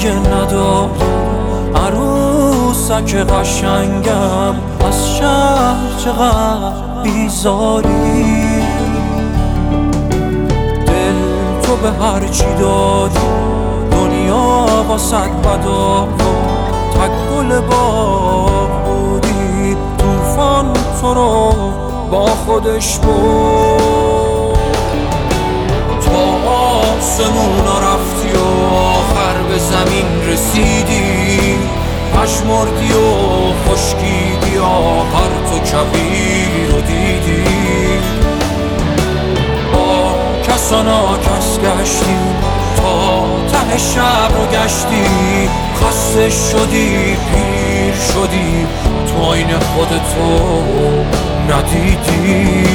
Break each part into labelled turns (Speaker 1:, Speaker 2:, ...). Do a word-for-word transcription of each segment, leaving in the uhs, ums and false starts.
Speaker 1: دیگه نداری، عروسک قشنگم از شهر چقدر بیزاری. دل تو به هرچی دادی، دنیا واسد بدا تک گل باغ بودی، توفان تو رو با خودش بود. تا آسمونا رفتی و آخر به زمین رسیدی، پشمردی و خشکیدی، آخر تو کویر رو دیدی. با کس و ناکس گشتی، تا ته شب رو گشتی، خسته شدی، پیر شدی، تو آین خودتو ندیدی.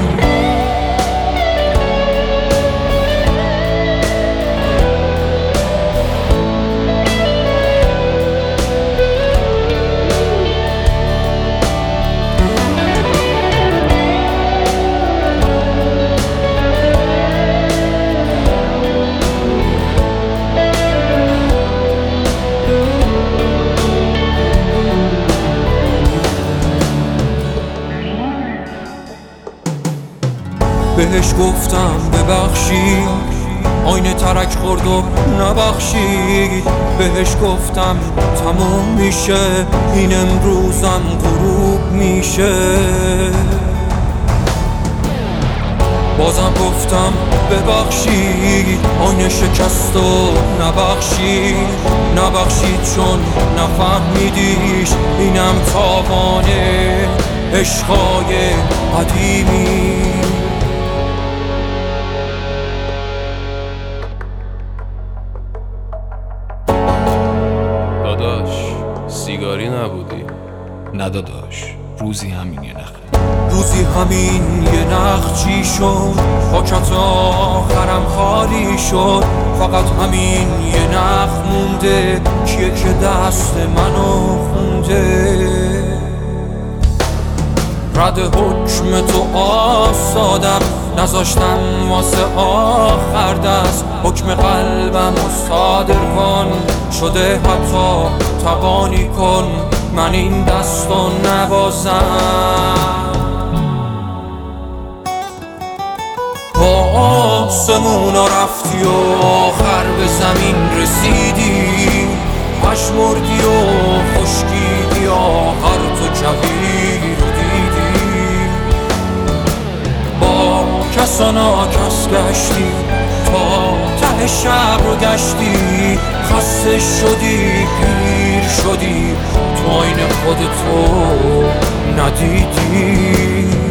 Speaker 1: بهش گفتم ببخشید، آینه ترک خورد و نبخشید. بهش گفتم تموم میشه، این امروزم غروب میشه. بازم گفتم ببخشید، آینه شکست و نبخشید. نبخشید چون نفهمیدیش، اینم تاوانه عشقای قدیمی.
Speaker 2: داداش سیگاری نبودی؟
Speaker 3: نه داداش، روزی همین یه نخ
Speaker 1: روزی همین یه نخ چی شد، پاکت آخرم خالی شد. فقط همین یه نخ مونده، کیه که دست منو خونده. رد حکم تو آسادم، نذاشتم واسه آخر دست. حکم قلبم رو صادر کن، شده حتی توانی کن، من این دستو نبازم. با آسمونا رفتی و آخر به زمین رسیدی، پشمردی و خشکیدی، آخر تو کویر رو دیدی. با کس و ناکس گشتی، تا ته شب رو گشتی، خسته شدی، پیر شدی، تو آین خودتو ندیدی.